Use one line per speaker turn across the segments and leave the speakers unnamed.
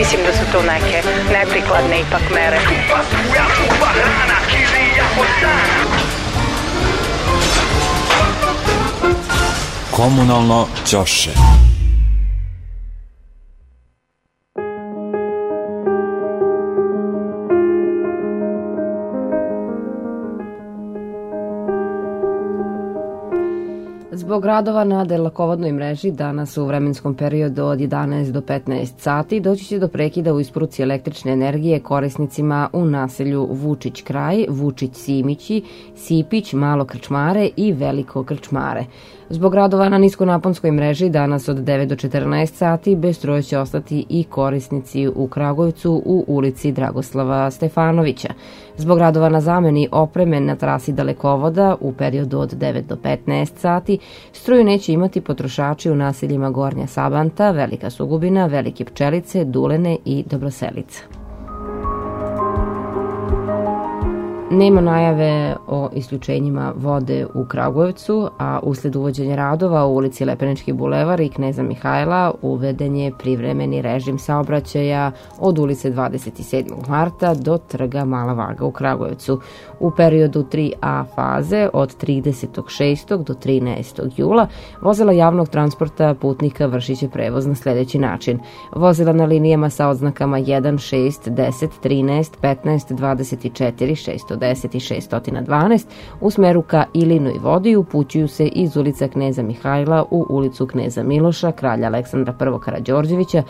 Mislim da su to neke neprikladne ipak mere.
Komunalno ćoše.
Zbog radova na dalekovodnoj mreži danas u vremenskom periodu od 11 do 15 sati doći će do prekida u isporuci električne energije korisnicima u naselju Vučić kraj, Vučić Simići, Sipić, Malo Krčmare i Veliko Krčmare. Zbog radova na niskonaponskoj mreži danas od 9 do 14 sati bez struje će ostati i korisnici u Kragujevcu u ulici Dragoslava Stefanovića. Zbog radova na zameni opreme na trasi dalekovoda u periodu od 9 do 15 sati struju neće imati potrošači u naseljima Gornja Sabanta, Velika Sugubina, Velike Pčelice, Dulene i Dobroselica. Nema najave o isključenjima vode u Kragujevcu, a usled uvođenja radova u ulici Lepenički bulevar i Kneza Mihajla uveden je privremeni režim saobraćaja od ulice 27. marta do trga Mala Vaga u Kragujevcu. U periodu 3A faze od 30.6. do 13. jula vozila javnog transporta putnika vršit će prevoz na sljedeći način. Vozila na linijama sa oznakama 1, 6, 10, 13, 15, 24, 610 i 612 u smeru ka Ilinoj vodi upućuju se iz ulica Kneza Mihajla u ulicu Kneza Miloša, Kralja Aleksandra I Karađorđevića,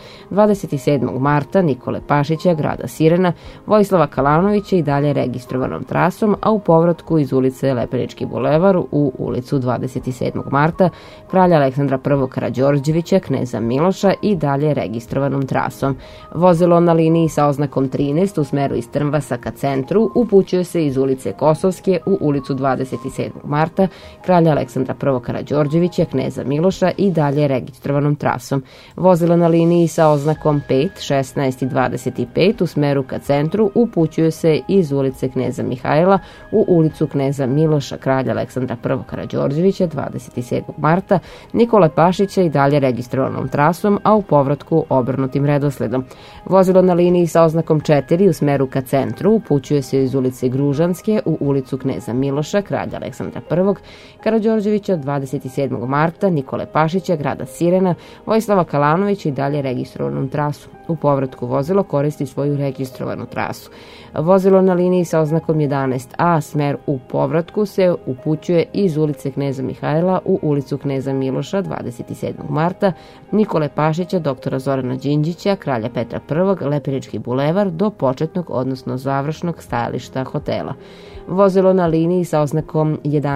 27. marta Nikole Pašića, grada Sirena, Vojislava Kalanovića i dalje registrovanom trasom, a u povratku iz ulice Lepenički bulevar u ulicu 27. marta Kralja Aleksandra I Karađorđevića, Kneza Miloša i dalje registrovanom trasom. Vozilo na liniji sa oznakom 13 u smeru iz Trnvasa ka centru upućuje se iz ulice Kosovske u ulicu 27. marta Kralja Aleksandra I Karađorđevića, Kneza Miloša i dalje registrovanom trasom. Vozilo na liniji sa oznakom 5, 16 i 25 u smeru ka centru upućuje se iz ulice Kneza Mihajla u ulicu Kneza Miloša, Kralja Aleksandra I Karađorđevića, 27. marta Nikole Pašića i dalje registrovanom trasom, a u povratku obrnutim redosledom. Vozilo na liniji sa oznakom 4 u smeru ka centru upućuje se iz ulice Gružanske u ulicu Kneza Miloša, Kralja Aleksandra I Karađorđevića, 27. marta Nikole Pašića, grada Sirena, Vojislava Kalanovića i dalje registrovanom trasu. U povratku vozilo koristi svoju registrovanu trasu. Vozilo na liniji sa oznakom 11A smer u povratku se upućuje iz ulice Kneza Mihajla u ulicu Kneza Miloša, 27. marta Nikole Pašića, doktora Zorana Đinđića, Kralja Petra I, Lepenički bulevar do početnog, odnosno završnog stajališta hotela. Vozilo na liniji sa oznakom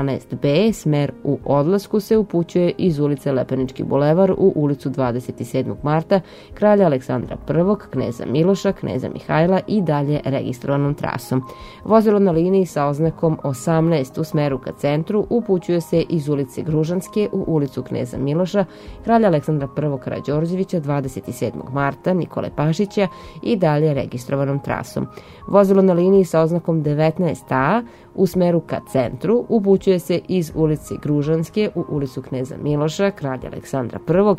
11B smer u odlasku se upućuje iz ulice Lepenički bulevar u ulicu 27. marta Kralja Aleksandra I, Kneza Miloša, Kneza Mihajla i dalje registrovanom trasom. Vozilo na liniji sa oznakom 18 u smeru ka centru upućuje se iz ulice Gružanske u ulicu Kneza Miloša, Kralja Aleksandra I Karađorđevića, 27. marta Nikole Pašića i dalje registrovanom trasom. Vozilo na liniji sa oznakom 19A u smeru ka centru upućuje se iz ulice Gružanske u ulicu Kneza Miloša, Kralja Aleksandra I,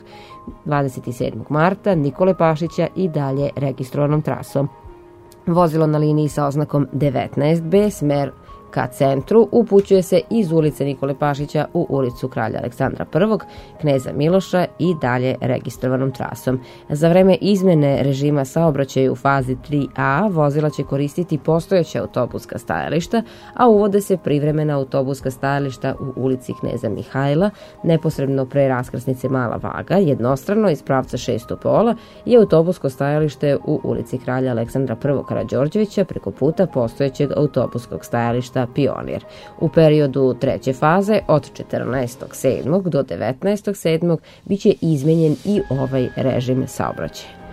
27. marta Nikole Pašića i dalje registrovanom trasom. Vozilo na liniji sa oznakom 19B smer ka centru upućuje se iz ulice Nikole Pašića u ulicu Kralja Aleksandra I, Kneza Miloša i dalje registrovanom trasom. Za vreme izmene režima saobraćaja u fazi 3A vozila će koristiti postojeća autobuska stajališta, a uvode se privremena autobuska stajališta u ulici Kneza Mihajla, neposredno pre raskrsnice Mala Vaga, jednostrano iz pravca 6. pola i autobusko stajalište u ulici Kralja Aleksandra I Karađorđevića preko puta postojećeg autobuskog stajališta Pionir. U periodu treće faze od 14.7. do 19.7. biće izmenjen i ovaj režim saobraćaja.